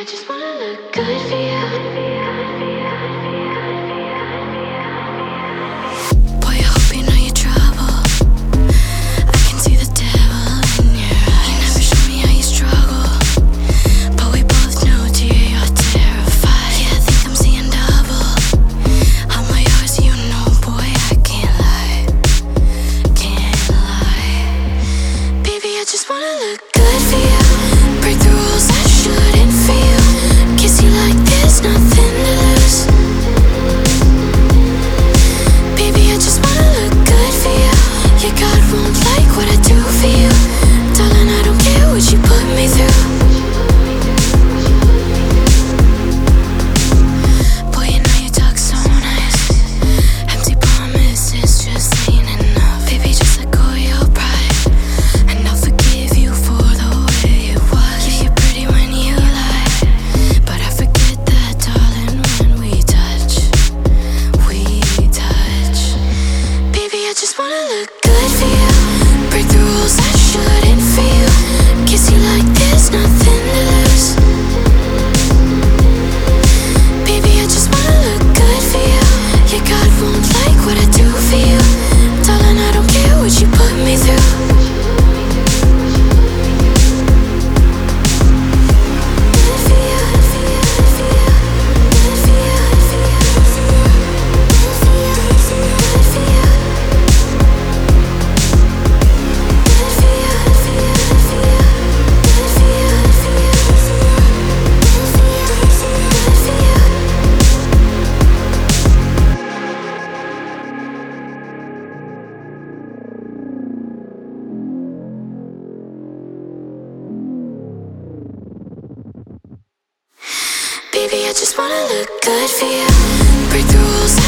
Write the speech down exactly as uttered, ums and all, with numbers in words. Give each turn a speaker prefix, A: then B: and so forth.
A: I just wanna look good for you. Boy, I hope you know your trouble. I can see the devil in your eyes. You never show me how you struggle, but we both know, dear, you're terrified. Yeah, I think I'm seeing double. I'm all yours, you know, boy, I can't lie, can't lie. Baby, I just wanna look good for you. Break the rules I shouldn't feel. Kiss you like there's nothing to lose. Baby, I just wanna look good for you. Yeah, God won't like what I do for you. Darling, I don't care what you put me through. Boy, you know you talk so nice. Empty promises just ain't enough. Baby, just let go of your pride, and I'll forgive you for the way it was. Yeah, you're pretty when you lie, but I forget that, darling, when we touch, we touch. Baby, I just wanna look good for you. Break the rules I shouldn't feel. Kiss you like there's nothing to lose. Baby, I just wanna look good for you. Yeah, God won't like what I do for you. Darling, I don't care what you put me through. Good for you, good for you, good for you. Good for you, good for you, good for you. Good for you, good for you, good for you. Good for you, good for you, good for you. Good for you, good for you, good for you. Good for you, good for you, good for you. Baby, I just wanna look good for you. Break the rules